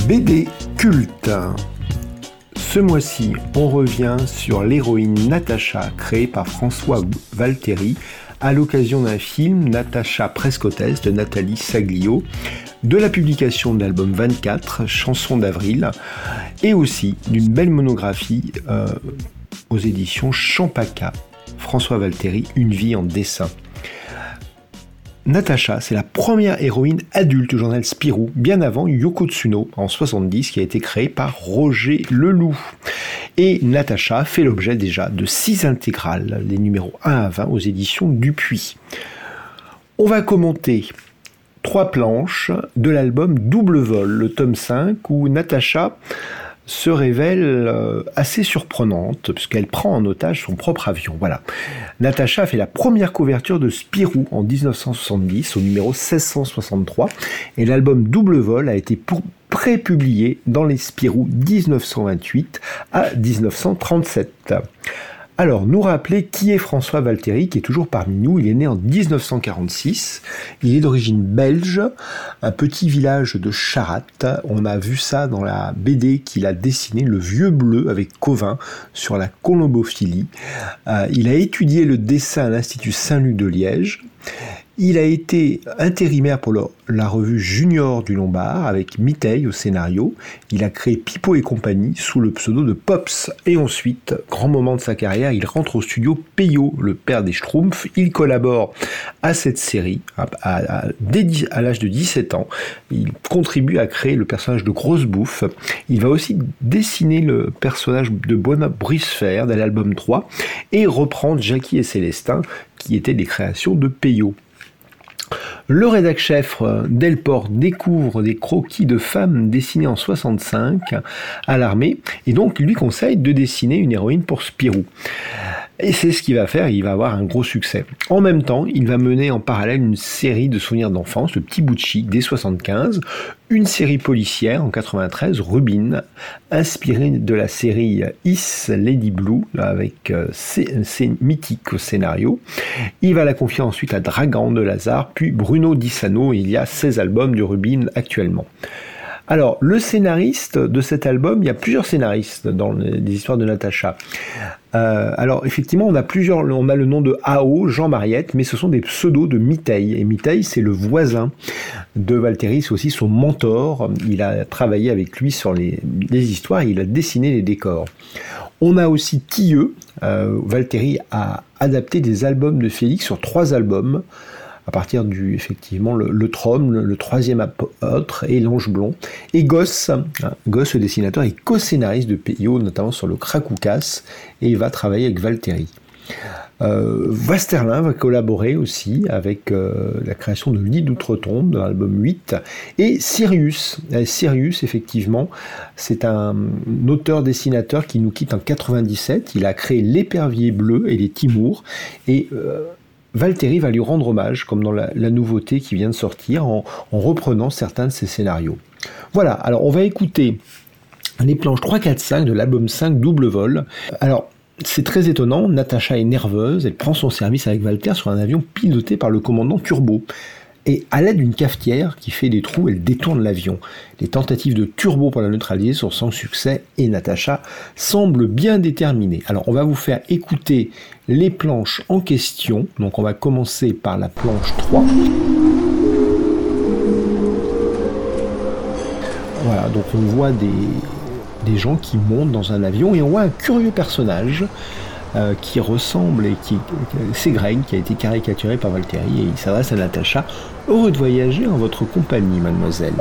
BD culte. Ce mois-ci, on revient sur l'héroïne Natacha, créée par François Valteri, à l'occasion d'un film Natacha Presqu'hôtesse de Nathalie Saglio, de la publication de l'album 24, Chansons d'avril, et aussi d'une belle monographie aux éditions Champaka, François Valteri, Une vie en dessin. Natacha, c'est la première héroïne adulte du journal Spirou, bien avant Yoko Tsuno, en 70, qui a été créée par Roger Leloup. Et Natacha fait l'objet déjà de 6 intégrales, les numéros 1 à 20 aux éditions Dupuis. On va commenter 3 planches de l'album Double Vol, le tome 5, où Natacha se révèle assez surprenante, puisqu'elle prend en otage son propre avion. Voilà. Natacha a fait la première couverture de Spirou en 1970, au numéro 1663, et l'album Double Vol a été prépublié dans les Spirou 1928 à 1937. Alors, nous rappeler qui est François Valteri, qui est toujours parmi nous. Il est né en 1946, il est d'origine belge, un petit village de Charatte. On a vu ça dans la BD qu'il a dessiné, Le Vieux Bleu, avec Covin, sur la colombophilie. Il a étudié le dessin à l'Institut Saint-Luc de Liège. Il a été intérimaire pour la revue Junior du Lombard avec Miteil au scénario. Il a créé Pipo et compagnie sous le pseudo de Pops. Et ensuite, grand moment de sa carrière, il rentre au studio Peyo, le père des Schtroumpfs. Il collabore à cette série à l'âge de 17 ans. Il contribue à créer le personnage de Grosse Bouffe. Il va aussi dessiner le personnage de Bricefer dans l'album 3 et reprendre Jackie et Célestin, qui étaient des créations de Peyo. Le rédac-chef Delport découvre des croquis de femmes dessinés en 65 à l'armée et donc lui conseille de dessiner une héroïne pour Spirou. Et c'est ce qu'il va faire, il va avoir un gros succès. En même temps, il va mener en parallèle une série de souvenirs d'enfance, le Petit bout de chic, dès 75, une série policière en 93, Rubin, inspirée de la série Is Lady Blue, avec ses mythiques au scénario. Il va la confier ensuite à Dragan de Lazare, puis Bruno Dissano, il y a 16 albums de Rubin actuellement. Alors, le scénariste de cet album, il y a plusieurs scénaristes dans les histoires de Natacha. Alors, effectivement, on a le nom de AO, Jean Mariette, mais ce sont des pseudos de Miteil. Et Miteil, c'est le voisin de Valteri, c'est aussi son mentor. Il a travaillé avec lui sur les histoires et il a dessiné les décors. On a aussi Tilleux. Valteri a adapté des albums de Félix sur 3 albums, à partir effectivement, le Trom, le troisième apôtre et l'Ange Blond. Et Gosse, le dessinateur, est co-scénariste de Peyo, notamment sur le Krakoukas, et il va travailler avec Valteri. Westerlin va collaborer aussi avec la création de Lit d'Outre-Tombe dans l'album 8 et Sirius. Sirius, effectivement, c'est un auteur-dessinateur qui nous quitte en 97. Il a créé L'Épervier Bleu et les Timours et Valteri va lui rendre hommage, comme dans la nouveauté qui vient de sortir, en reprenant certains de ses scénarios. Voilà, alors on va écouter les planches 3, 4, 5 de l'album 5 Double Vol. Alors, c'est très étonnant, Natacha est nerveuse, elle prend son service avec Valteri sur un avion piloté par le commandant Turbo. Et à l'aide d'une cafetière qui fait des trous, elle détourne l'avion. Les tentatives de Turbo pour la neutraliser sont sans succès et Natacha semble bien déterminée. Alors on va vous faire écouter les planches en question. Donc on va commencer par la planche 3. Voilà, donc on voit des gens qui montent dans un avion et on voit un curieux personnage qui ressemble c'est Greg qui a été caricaturé par Valteri et il s'adresse à Natacha. Heureux de voyager en votre compagnie, mademoiselle.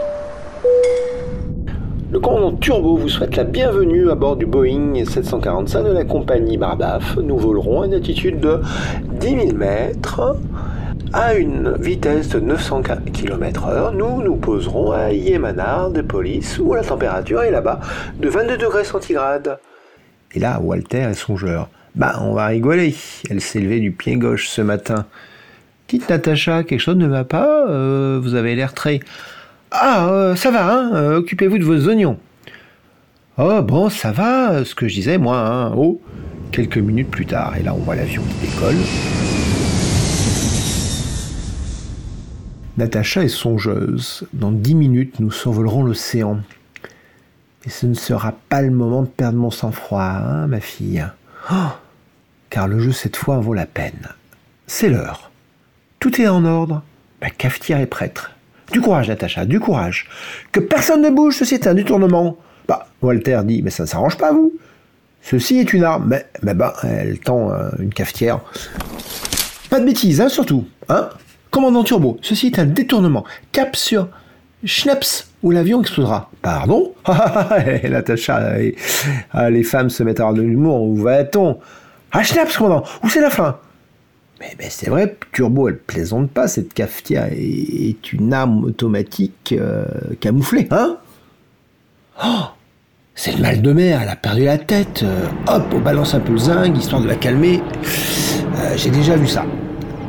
Le commandant Turbo vous souhaite la bienvenue à bord du Boeing 745 de la compagnie Barbaf. Nous volerons à une altitude de 10 000 mètres à une vitesse de 900 km/h. Nous poserons à Yémanar de police où la température est là-bas de 22 degrés centigrades. Et là, Walter est songeur. On va rigoler. Elle s'est levée du pied gauche ce matin. Dites Natacha, quelque chose ne va pas vous avez l'air très... ça va, occupez-vous de vos oignons. Oh, bon, ça va, ce que je disais, moi, Oh, quelques minutes plus tard, et là, on voit l'avion qui décolle. Natacha est songeuse. Dans 10 minutes, nous survolerons l'océan. Et ce ne sera pas le moment de perdre mon sang-froid, hein, ma fille. Oh, car le jeu, cette fois, en vaut la peine. C'est l'heure. Tout est en ordre. La cafetière est prête. Du courage, Natacha, du courage. Que personne ne bouge, ceci est un détournement. Walter dit, mais ça ne s'arrange pas, vous. Ceci est une arme. Mais elle tend une cafetière. Pas de bêtises, hein, surtout. Hein. Commandant Turbo, ceci est un détournement. Cap sur Schnaps, où l'avion explosera. Pardon. Natacha, les femmes se mettent à avoir de l'humour. Où va-t-on? Ah, Schnaps, commandant, où c'est la fin? Mais c'est vrai, Turbo, elle plaisante pas, cette cafetière est une arme automatique camouflée, hein? Oh, c'est le mal de mer, elle a perdu la tête. Hop, on balance un peu le zinc, histoire de la calmer. J'ai déjà vu ça.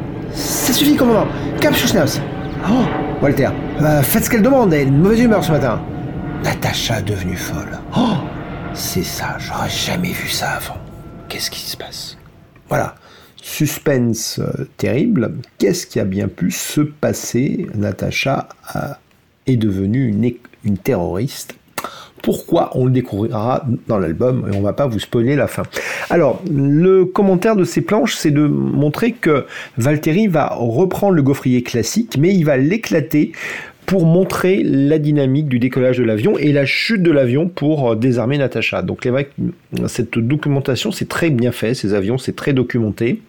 Ça suffit, commandant. Cap sur Schnaps. Oh, Walter, faites ce qu'elle demande, elle est de mauvaise humeur ce matin. Natacha devenue folle. Oh, c'est ça, j'aurais jamais vu ça avant. Qu'est-ce qui se passe? Voilà. Suspense terrible. Qu'est-ce qui a bien pu se passer? Natacha est devenue une terroriste. Pourquoi? On le découvrira dans l'album et on ne va pas vous spoiler la fin. Alors, le commentaire de ces planches, c'est de montrer que Valtteri va reprendre le gaufrier classique, mais il va l'éclater pour montrer la dynamique du décollage de l'avion et la chute de l'avion pour désarmer Natacha. Donc, c'est vrai que cette documentation, c'est très bien fait, ces avions, c'est très documenté.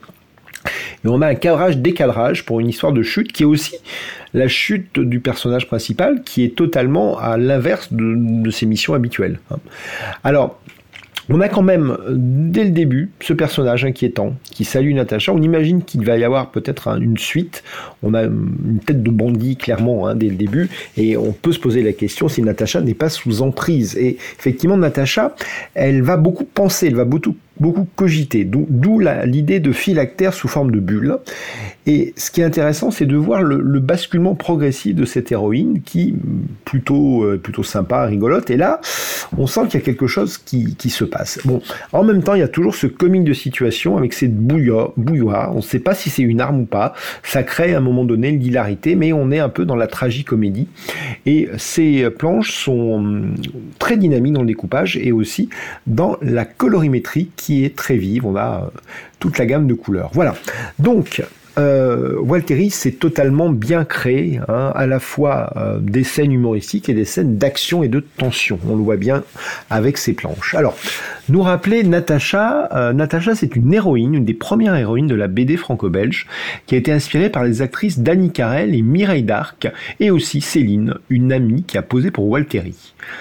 Et on a un cadrage-décadrage pour une histoire de chute qui est aussi la chute du personnage principal qui est totalement à l'inverse de ses missions habituelles. Alors, on a quand même, dès le début, ce personnage inquiétant qui salue Natacha. On imagine qu'il va y avoir peut-être une suite. On a une tête de bandit, clairement, dès le début. Et on peut se poser la question si Natacha n'est pas sous emprise. Et effectivement, Natacha, elle va beaucoup penser, elle va beaucoup cogiter, d'où l'idée de phylactère sous forme de bulle. Et ce qui est intéressant, c'est de voir le basculement progressif de cette héroïne qui, plutôt sympa, rigolote, et là, on sent qu'il y a quelque chose qui se passe. Bon, en même temps, il y a toujours ce comique de situation avec cette bouilloire, on ne sait pas si c'est une arme ou pas, ça crée à un moment donné l'hilarité, mais on est un peu dans la tragicomédie, et ces planches sont très dynamiques dans le découpage, et aussi dans la colorimétrie qui est très vive, on a toute la gamme de couleurs. Voilà, donc Valtteri s'est totalement bien créé, à la fois des scènes humoristiques et des scènes d'action et de tension. On le voit bien avec ses planches. Alors, nous rappeler Natacha. Natacha, c'est une héroïne, une des premières héroïnes de la BD franco-belge, qui a été inspirée par les actrices Dany Carrel et Mireille d'Arc, et aussi Céline, une amie qui a posé pour Valtteri.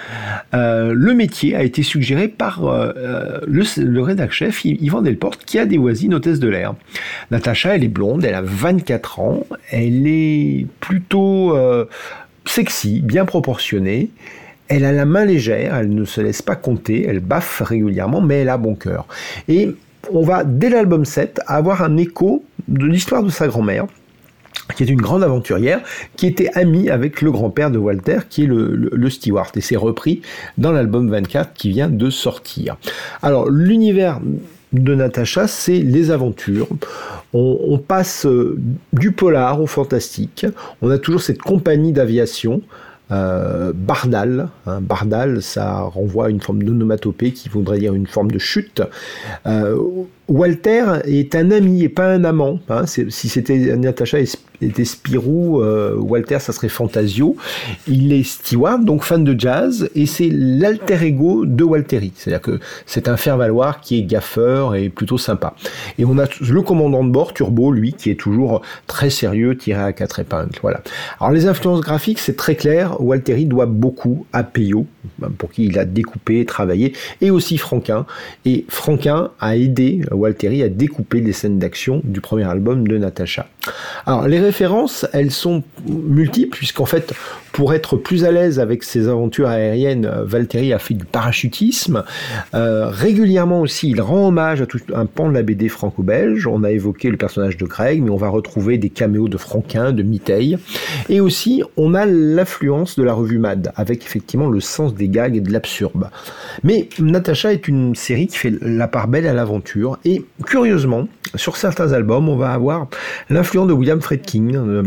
Le métier a été suggéré par le rédac-chef Yvan Delporte, qui a dévoisé une hôtesse de l'air. Natacha, elle est blonde, elle a 24 ans, elle est plutôt sexy, bien proportionnée, elle a la main légère, elle ne se laisse pas compter, elle baffe régulièrement, mais elle a bon cœur. Et on va, dès l'album 7, avoir un écho de l'histoire de sa grand-mère, qui est une grande aventurière, qui était amie avec le grand-père de Walter, qui est le steward. Et c'est repris dans l'album 24 qui vient de sortir. Alors, l'univers de Natacha, c'est les aventures. On passe du polar au fantastique. On a toujours cette compagnie d'aviation, Bardal. Bardal, ça renvoie à une forme d'onomatopée qui voudrait dire une forme de chute. Walter est un ami et pas un amant. Si c'était Natacha était Spirou, Walter, ça serait Fantasio. Il est steward, donc fan de jazz, et c'est l'alter ego de Valtteri. C'est-à-dire que c'est un faire-valoir qui est gaffeur et plutôt sympa. Et on a le commandant de bord, Turbo, lui, qui est toujours très sérieux, tiré à 4 épingles. Voilà. Alors les influences graphiques, c'est très clair. Valtteri doit beaucoup à Peyo, pour qui il a découpé, travaillé, et aussi Franquin. Et Franquin a aidé Valtteri a découpé les scènes d'action du premier album de Natacha. Alors, les références, elles sont multiples, puisqu'en fait, pour être plus à l'aise avec ses aventures aériennes, Valtteri a fait du parachutisme. Régulièrement aussi, il rend hommage à tout un pan de la BD franco-belge. On a évoqué le personnage de Greg, mais on va retrouver des caméos de Franquin, de Miteil. Et aussi, on a l'influence de la revue Mad, avec effectivement le sens des gags et de l'absurde. Mais Natacha est une série qui fait la part belle à l'aventure, Et curieusement, sur certains albums, on va avoir l'influence de William Friedkin,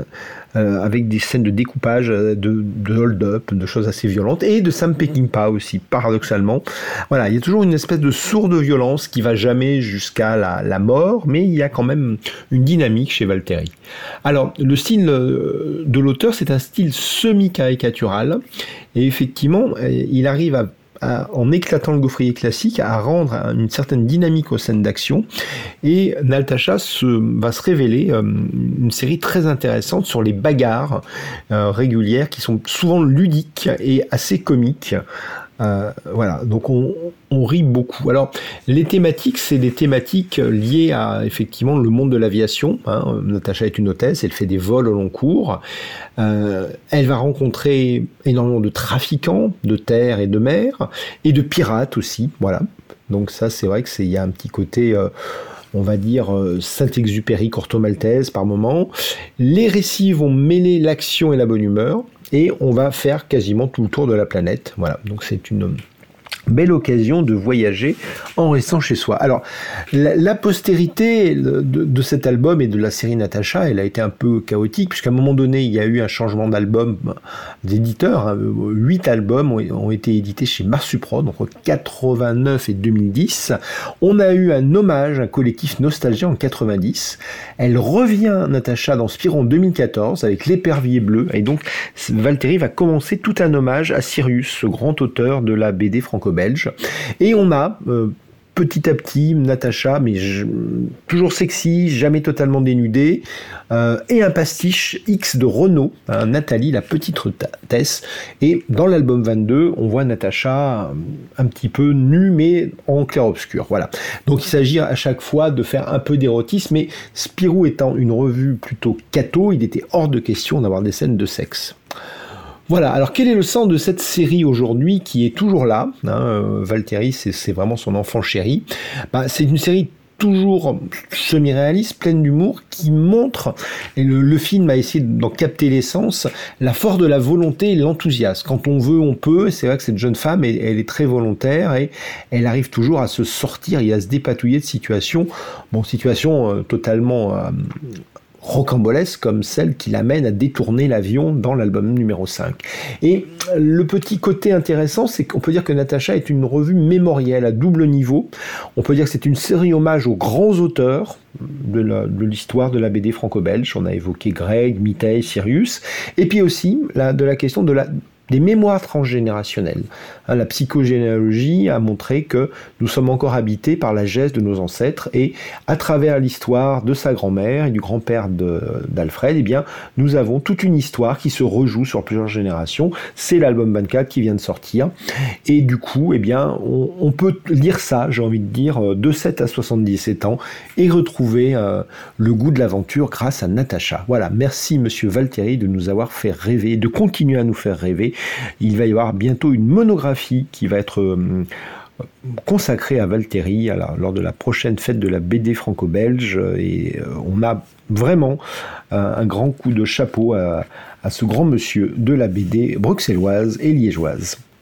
avec des scènes de découpage, de hold-up, de choses assez violentes, et de Sam Peckinpah aussi, paradoxalement. Voilà, il y a toujours une espèce de sourde violence qui va jamais jusqu'à la mort, mais il y a quand même une dynamique chez Valteri. Alors, le style de l'auteur, c'est un style semi-caricatural, et effectivement, il arrive en éclatant le gaufrier classique, à rendre une certaine dynamique aux scènes d'action. Et Natasha va se révéler une série très intéressante sur les bagarres régulières qui sont souvent ludiques et assez comiques. Voilà, donc on rit beaucoup. Alors, les thématiques, c'est des thématiques liées à, effectivement, le monde de l'aviation. Natasha est une hôtesse, elle fait des vols au long cours. Elle va rencontrer énormément de trafiquants de terre et de mer, et de pirates aussi, voilà. Donc ça, c'est vrai qu'il y a un petit côté... on va dire Saint-Exupéry, Corto Maltese par moment. Les récits vont mêler l'action et la bonne humeur, et on va faire quasiment tout le tour de la planète. Voilà, donc c'est une belle occasion de voyager en restant chez soi. Alors, la postérité de cet album et de la série Natasha, elle a été un peu chaotique, puisqu'à un moment donné, il y a eu un changement d'album d'éditeur. 8 albums ont été édités chez Marsuprod, entre 89 et 2010. On a eu un hommage, un collectif Nostalgia en 90. Elle revient, Natasha, dans Spirou en 2014, avec L'épervier bleu. Et donc, Valteri va commencer tout un hommage à Sirius, ce grand auteur de la BD franco-belge. Et on a petit à petit Natasha, mais toujours sexy, jamais totalement dénudée, et un pastiche X de Renaud, Nathalie, la petite hôtesse. Et dans l'album 22, on voit Natasha un petit peu nue, mais en clair-obscur. Voilà. Donc il s'agit à chaque fois de faire un peu d'érotisme, mais Spirou étant une revue plutôt catho, il était hors de question d'avoir des scènes de sexe. Voilà, alors quel est le sens de cette série aujourd'hui qui est toujours là, Valteri, c'est vraiment son enfant chéri. C'est une série toujours semi-réaliste, pleine d'humour, qui montre, et le film a essayé d'en capter l'essence, la force de la volonté et l'enthousiasme. Quand on veut, on peut, et c'est vrai que cette jeune femme, elle est très volontaire, et elle arrive toujours à se sortir et à se dépatouiller de situations, totalement... rocambolesque comme celle qui l'amène à détourner l'avion dans l'album numéro 5. Et le petit côté intéressant, c'est qu'on peut dire que Natasha est une revue mémorielle à double niveau. On peut dire que c'est une série hommage aux grands auteurs de l'histoire de la BD franco-belge. On a évoqué Greg, Mitey, Sirius, et puis aussi de la question des mémoires transgénérationnelles. La psychogénéalogie a montré que nous sommes encore habités par la geste de nos ancêtres, et à travers l'histoire de sa grand-mère et du grand-père d'Alfred, eh bien, nous avons toute une histoire qui se rejoue sur plusieurs générations. C'est l'album 24 qui vient de sortir, et du coup, eh bien, on peut lire ça, j'ai envie de dire, de 7 à 77 ans, et retrouver le goût de l'aventure grâce à Natasha. Voilà, merci Monsieur Valteri de nous avoir fait rêver, de continuer à nous faire rêver. Il va y avoir bientôt une monographie qui va être consacrée à Valteri lors de la prochaine fête de la BD franco-belge, et on a vraiment un grand coup de chapeau à ce grand monsieur de la BD bruxelloise et liégeoise.